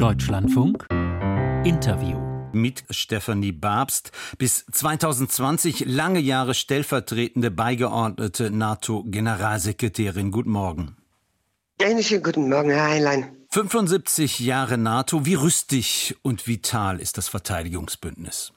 Deutschlandfunk Interview mit Stefanie Babst, bis 2020 lange Jahre stellvertretende beigeordnete NATO-Generalsekretärin. Guten Morgen. Einen schönen guten Morgen, Herr Heinlein. 75 Jahre NATO. Wie rüstig und vital ist das Verteidigungsbündnis?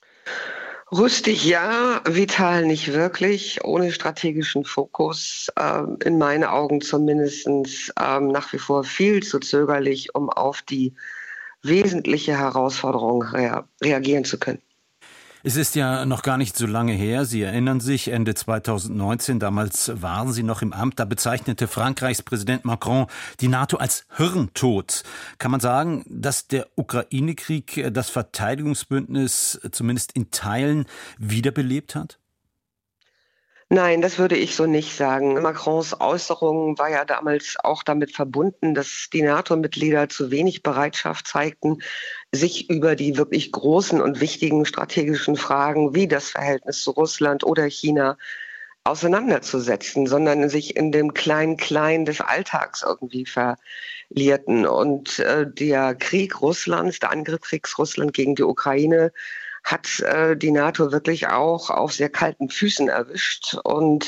Rüstig ja, vital nicht wirklich. Ohne strategischen Fokus, in meinen Augen zumindest nach wie vor viel zu zögerlich, um auf die wesentliche Herausforderung reagieren zu können. Es ist ja noch gar nicht so lange her. Sie erinnern sich, Ende 2019, damals waren Sie noch im Amt, da bezeichnete Frankreichs Präsident Macron die NATO als hirntot. Kann man sagen, dass der Ukraine-Krieg das Verteidigungsbündnis zumindest in Teilen wiederbelebt hat? Nein, das würde ich so nicht sagen. Macrons Äußerung war ja damals auch damit verbunden, dass die NATO-Mitglieder zu wenig Bereitschaft zeigten, sich über die wirklich großen und wichtigen strategischen Fragen wie das Verhältnis zu Russland oder China auseinanderzusetzen, sondern sich in dem Klein-Klein des Alltags irgendwie verlierten. Und der Krieg Russlands, der Angriffskrieg Russland gegen die Ukraine, hat die NATO wirklich auch auf sehr kalten Füßen erwischt. Und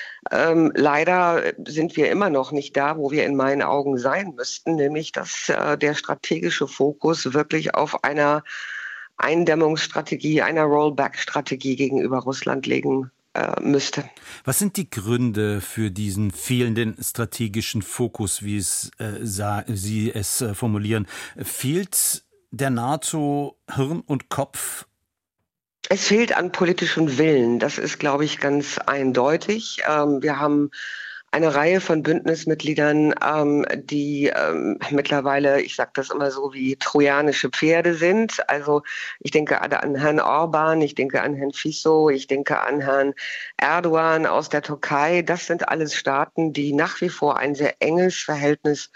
leider sind wir immer noch nicht da, wo wir in meinen Augen sein müssten, nämlich dass der strategische Fokus wirklich auf einer Eindämmungsstrategie, einer Rollback-Strategie gegenüber Russland liegen müsste. Was sind die Gründe für diesen fehlenden strategischen Fokus, wie Sie es formulieren? Fehlt der NATO Hirn und Kopf? Es fehlt an politischem Willen. Das ist, glaube ich, ganz eindeutig. Wir haben eine Reihe von Bündnismitgliedern, die mittlerweile, ich sage das immer so, wie trojanische Pferde sind. Also ich denke an Herrn Orban, ich denke an Herrn Fico, ich denke an Herrn Erdogan aus der Türkei. Das sind alles Staaten, die nach wie vor ein sehr enges Verhältnis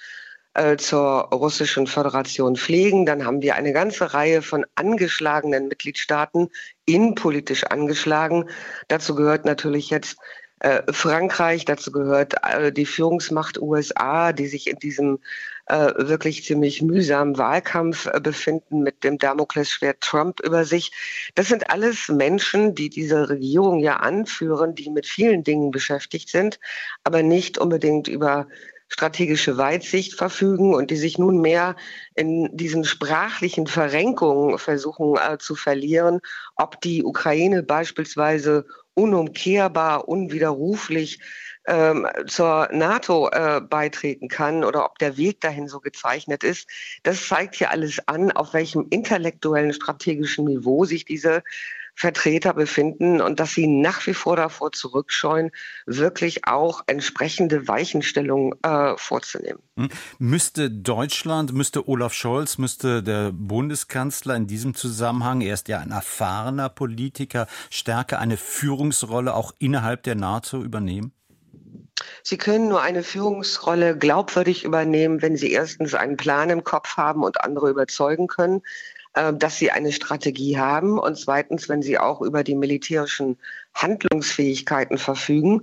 zur Russischen Föderation pflegen. Dann haben wir eine ganze Reihe von angeschlagenen Mitgliedstaaten, innenpolitisch angeschlagen. Dazu gehört natürlich jetzt Frankreich, dazu gehört die Führungsmacht USA, die sich in diesem wirklich ziemlich mühsamen Wahlkampf befinden mit dem Damoklesschwert Trump über sich. Das sind alles Menschen, die diese Regierung ja anführen, die mit vielen Dingen beschäftigt sind, aber nicht unbedingt über strategische Weitsicht verfügen und die sich nunmehr in diesen sprachlichen Verrenkungen versuchen zu verlieren, ob die Ukraine beispielsweise unumkehrbar, unwiderruflich zur NATO beitreten kann oder ob der Weg dahin so gezeichnet ist. Das zeigt hier alles an, auf welchem intellektuellen, strategischen Niveau sich diese Vertreter befinden und dass sie nach wie vor davor zurückscheuen, wirklich auch entsprechende Weichenstellungen vorzunehmen. Müsste Deutschland, müsste Olaf Scholz, müsste der Bundeskanzler in diesem Zusammenhang, er ist ja ein erfahrener Politiker, stärker eine Führungsrolle auch innerhalb der NATO übernehmen? Sie können nur eine Führungsrolle glaubwürdig übernehmen, wenn Sie erstens einen Plan im Kopf haben und andere überzeugen können, dass sie eine Strategie haben und zweitens, wenn sie auch über die militärischen Handlungsfähigkeiten verfügen,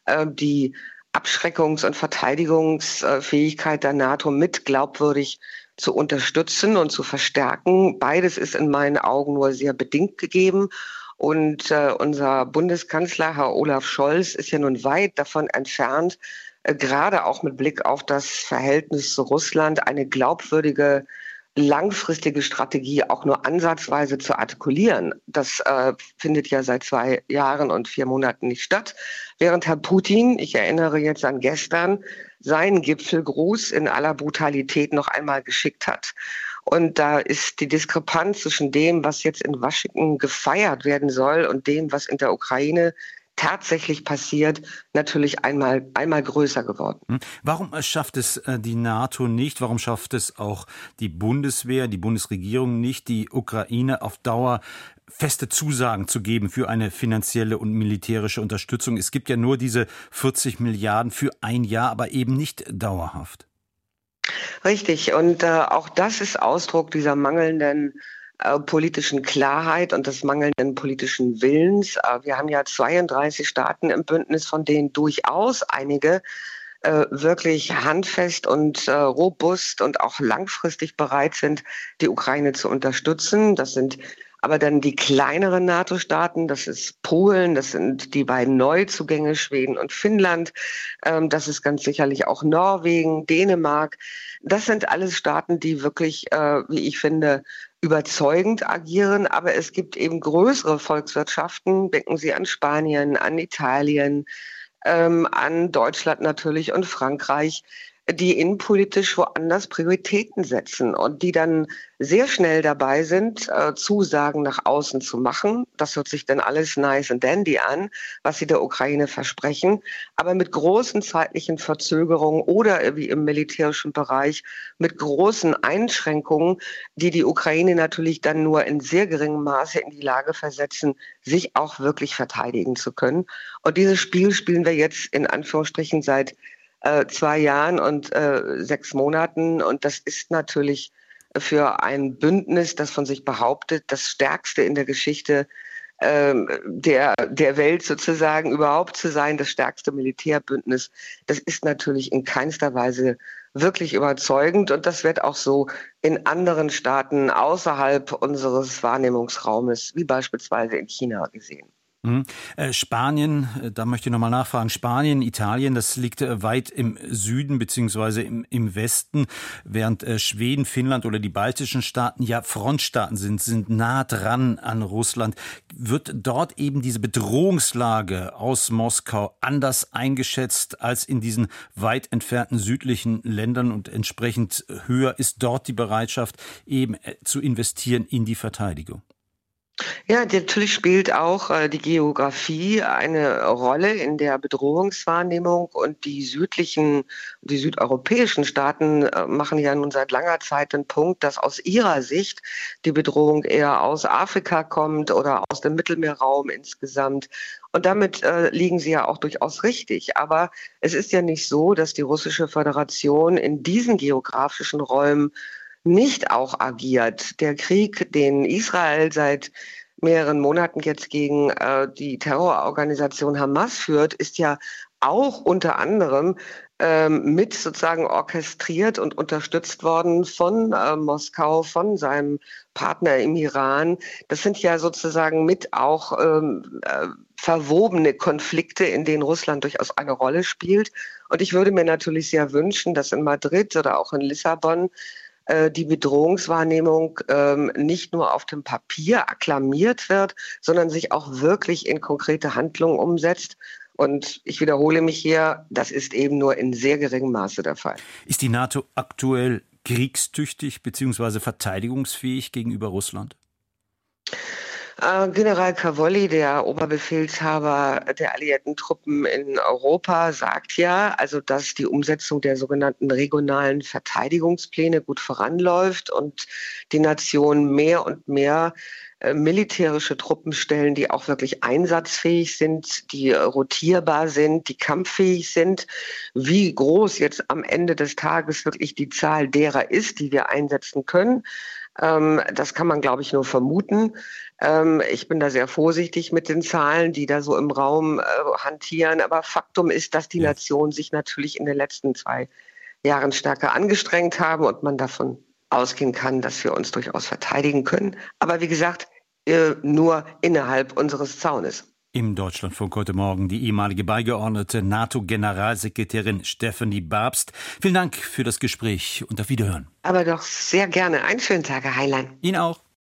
die Abschreckungs- und Verteidigungsfähigkeit der NATO mit glaubwürdig zu unterstützen und zu verstärken. Beides ist in meinen Augen nur sehr bedingt gegeben. Und unser Bundeskanzler, Herr Olaf Scholz, ist ja nun weit davon entfernt, gerade auch mit Blick auf das Verhältnis zu Russland, eine glaubwürdige langfristige Strategie auch nur ansatzweise zu artikulieren. Das findet ja seit 2 Jahren und 4 Monaten nicht statt. Während Herr Putin, ich erinnere jetzt an gestern, seinen Gipfelgruß in aller Brutalität noch einmal geschickt hat. Und da ist die Diskrepanz zwischen dem, was jetzt in Washington gefeiert werden soll und dem, was in der Ukraine tatsächlich passiert, natürlich einmal größer geworden. Warum schafft es die NATO nicht? Warum schafft es auch die Bundeswehr, die Bundesregierung nicht, die Ukraine auf Dauer feste Zusagen zu geben für eine finanzielle und militärische Unterstützung? Es gibt ja nur diese 40 Milliarden für ein Jahr, aber eben nicht dauerhaft. Richtig. Und auch das ist Ausdruck dieser mangelnden politischen Klarheit und des mangelnden politischen Willens. Wir haben ja 32 Staaten im Bündnis, von denen durchaus einige wirklich handfest und robust und auch langfristig bereit sind, die Ukraine zu unterstützen. Das sind aber dann die kleineren NATO-Staaten, das ist Polen, das sind die beiden Neuzugänge, Schweden und Finnland, das ist ganz sicherlich auch Norwegen, Dänemark. Das sind alles Staaten, die wirklich, wie ich finde, überzeugend agieren. Aber es gibt eben größere Volkswirtschaften, denken Sie an Spanien, an Italien, an Deutschland natürlich und Frankreich, die innenpolitisch woanders Prioritäten setzen und die dann sehr schnell dabei sind, Zusagen nach außen zu machen. Das hört sich dann alles nice and dandy an, was sie der Ukraine versprechen, aber mit großen zeitlichen Verzögerungen oder wie im militärischen Bereich mit großen Einschränkungen, die die Ukraine natürlich dann nur in sehr geringem Maße in die Lage versetzen, sich auch wirklich verteidigen zu können. Und dieses Spiel spielen wir jetzt in Anführungsstrichen seit 2 Jahren und 6 Monaten. Und das ist natürlich für ein Bündnis, das von sich behauptet, das stärkste in der Geschichte der Welt sozusagen überhaupt zu sein, das stärkste Militärbündnis. Das ist natürlich in keinster Weise wirklich überzeugend. Und das wird auch so in anderen Staaten außerhalb unseres Wahrnehmungsraumes, wie beispielsweise in China, gesehen. Spanien, da möchte ich nochmal nachfragen. Spanien, Italien, das liegt weit im Süden beziehungsweise im Westen, während Schweden, Finnland oder die baltischen Staaten ja Frontstaaten sind nah dran an Russland. Wird dort eben diese Bedrohungslage aus Moskau anders eingeschätzt als in diesen weit entfernten südlichen Ländern und entsprechend höher ist dort die Bereitschaft, eben zu investieren in die Verteidigung? Ja, natürlich spielt auch die Geografie eine Rolle in der Bedrohungswahrnehmung und die südeuropäischen Staaten machen ja nun seit langer Zeit den Punkt, dass aus ihrer Sicht die Bedrohung eher aus Afrika kommt oder aus dem Mittelmeerraum insgesamt. Und damit liegen sie ja auch durchaus richtig. Aber es ist ja nicht so, dass die Russische Föderation in diesen geografischen Räumen nicht auch agiert. Der Krieg, den Israel seit mehreren Monaten jetzt gegen die Terrororganisation Hamas führt, ist ja auch unter anderem mit sozusagen orchestriert und unterstützt worden von Moskau, von seinem Partner im Iran. Das sind ja sozusagen mit auch verwobene Konflikte, in denen Russland durchaus eine Rolle spielt. Und ich würde mir natürlich sehr wünschen, dass in Madrid oder auch in Lissabon die Bedrohungswahrnehmung nicht nur auf dem Papier akklamiert wird, sondern sich auch wirklich in konkrete Handlungen umsetzt. Und ich wiederhole mich hier, das ist eben nur in sehr geringem Maße der Fall. Ist die NATO aktuell kriegstüchtig bzw. verteidigungsfähig gegenüber Russland? General Cavoli, der Oberbefehlshaber der alliierten Truppen in Europa, sagt ja, also dass die Umsetzung der sogenannten regionalen Verteidigungspläne gut voranläuft und die Nation mehr und mehr militärische Truppen stellen, die auch wirklich einsatzfähig sind, die rotierbar sind, die kampffähig sind. Wie groß jetzt am Ende des Tages wirklich die Zahl derer ist, die wir einsetzen können, das kann man, glaube ich, nur vermuten. Ich bin da sehr vorsichtig mit den Zahlen, die da so im Raum hantieren. Aber Faktum ist, dass die Nation sich natürlich in den letzten 2 Jahren stärker angestrengt haben und man davon ausgehen kann, dass wir uns durchaus verteidigen können. Aber wie gesagt, nur innerhalb unseres Zaunes. Im Deutschlandfunk heute Morgen die ehemalige beigeordnete NATO-Generalsekretärin Stefanie Babst. Vielen Dank für das Gespräch und auf Wiederhören. Aber doch sehr gerne. Einen schönen Tag, Herr Heilein. Ihnen auch.